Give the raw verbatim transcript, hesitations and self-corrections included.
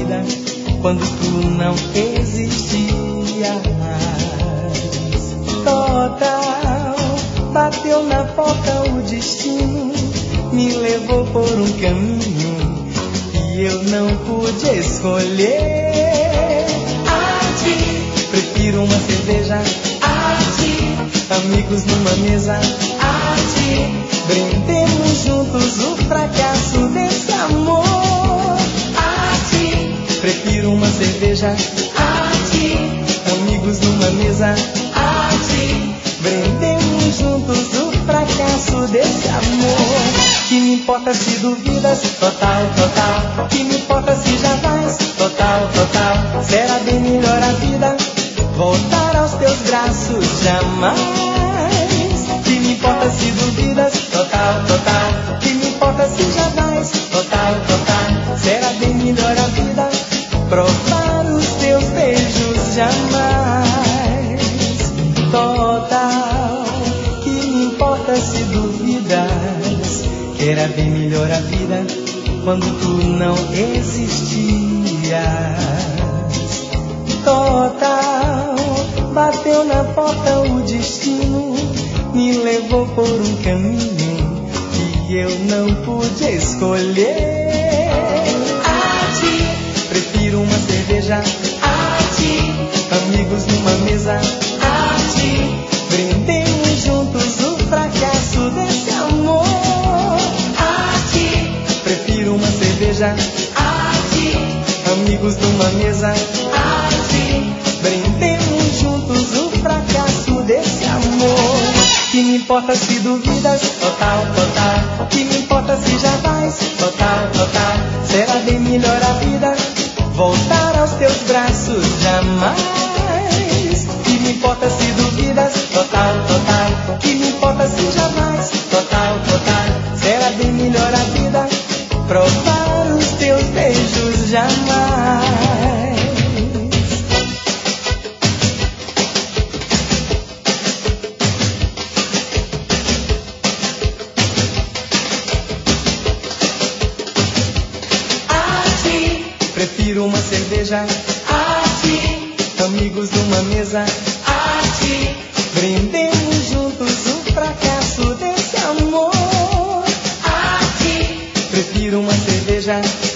vida quando tu não existias. Total, bateu na porta o destino, me levou por um caminho que eu não pude escolher. Arte, prefiro uma cerveja. Arte, amigos numa mesa. Arte, brindemos juntos o fracasso desse amor. Arte, prefiro uma cerveja. Arte, amigos numa mesa. Arte, brindemos juntos o fracasso desse amor. Que me importa se duvidas? Total, total. Que me importa se já vais? Total, total. Será bem melhor a vida voltar aos teus braços jamais. Que me importa se duvidas? Total, total. Que me importa se já vais? Total, total. Será bem melhor a vida provar os teus beijos jamais. Total. Que me importa se duvidas? Que era bem melhor a vida quando tu não existias. Total, bateu na porta o destino, me levou por um caminho que eu não pude escolher. Arte, prefiro uma cerveja. Arte, amigos numa mesa. Arte, brindemos juntos o fracasso desse amor. Arte, prefiro uma cerveja. Arte, amigos numa mesa. Arte, brindemos juntos o fracasso desse amor. Que me importa se duvidas? Total, total. Que me importa se já vais? Total, total. Será bem melhor a vida voltar aos teus braços jamais. Que me importa se duvidas? Total, total. Que me importa se já vais? Total, total. Será bem melhor a vida provar os teus beijos jamais. Arte, prefiro uma cerveja. Arte, amigos numa mesa. Arte, brindemos juntos o fracasso desse amor. Arte, prefiro uma cerveja.